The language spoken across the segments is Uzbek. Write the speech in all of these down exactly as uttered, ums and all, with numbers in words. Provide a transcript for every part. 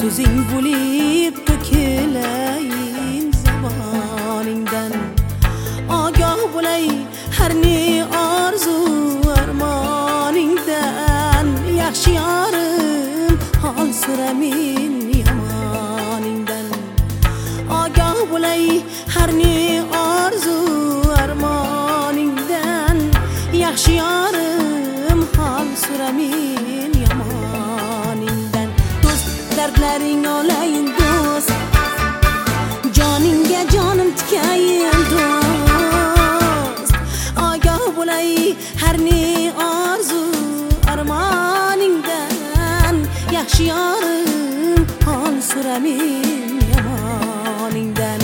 so'zing bo'lib to'kilayin zamoningdan. Ogoh bo'lay har ne orzu armoningdan. Yaxshi yorim hol so'ramin yomoningdan. Ogoh bo'lay har ne orzu armoningdan. Yaxshi yorim hol so'ramin yomoningdan. Do'st dardlaring olayin do'st, joningga jonim tikayin do'st. Ogoh bo'lay har ne orzu armoningdan. Yaxshi yorim hol so'ramin yomoningdan.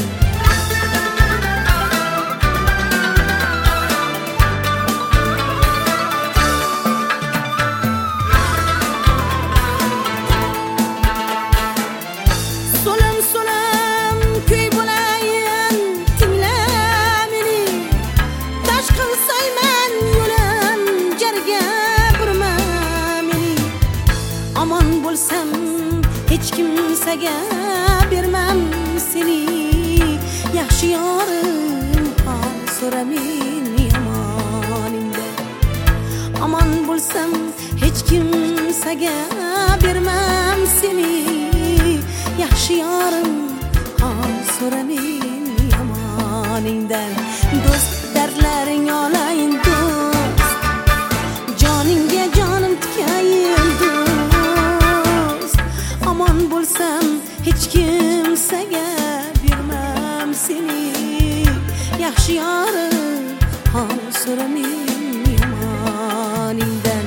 Hech kimsaga bermam seni. Yaxshi yorim hol so'ramin yomoningdan. Aman bo'lsam hech kimsaga bermam seni. Yaxshi yorim hol so'ramin yomoningdan. Do'st dardlaring olayin do'st, joningga jonim tikayin do'st. Aman bo'lsam hech kimsaga bermam seni. Yaxshi yorim hol so'ramin yomoningdan.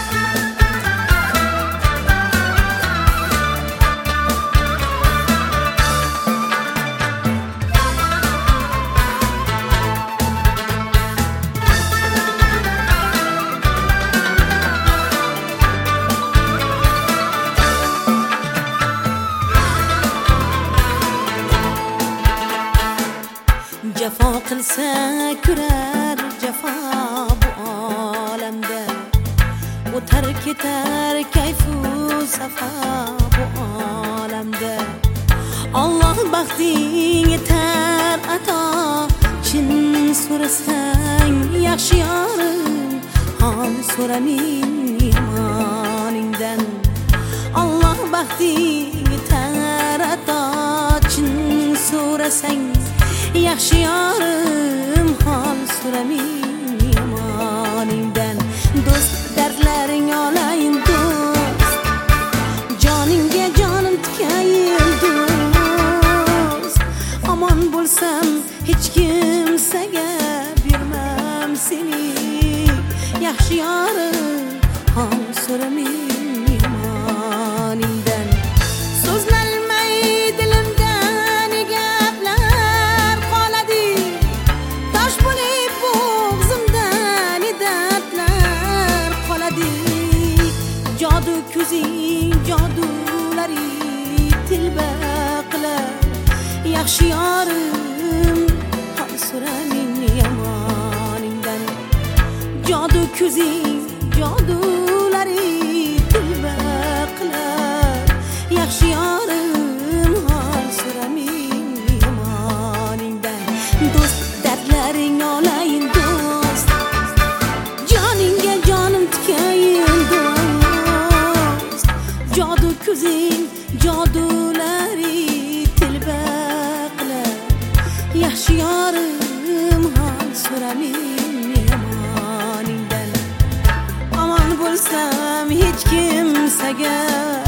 Jafo qilsa kurar jafo bu olamda. O'tar ketar kayfu safo bu olamda. Alloh baxting yetar ato, chin so'rasang yaxshi yorim hol so'ramin yomoningdan. Alloh baxting yetar ato, chin so'rasang yaxshi yorim hol so'ramin yomoningdan. Do'st dardlaring olayin do'st, joningga jonim tikayin do'st. Aman bo'lsam hech kimsaga bermam seni. Yaxshi yorim hol so'ramin yomoningdan. So'zlanmay dilimdan gaplar qoladi, tosh bo'lib bo'g'zimdan dardlar qoladi. Jodu ko'zing jodulari tilba qilar. Yaxshi yorim hol so'ramin yomoningdan. Jodu ko'zing jodulari tilba qilar. Yaxshi yorim hol so'ramin yomoningdan. Do'st dardlaring olayin do'st, joningga jonim tikayin do'st. Jodu ko'zing jodulari tilba qilar. Yaxshi yorim hol so'ramin yomoningdan. Aman bo'lsam hech kimsaga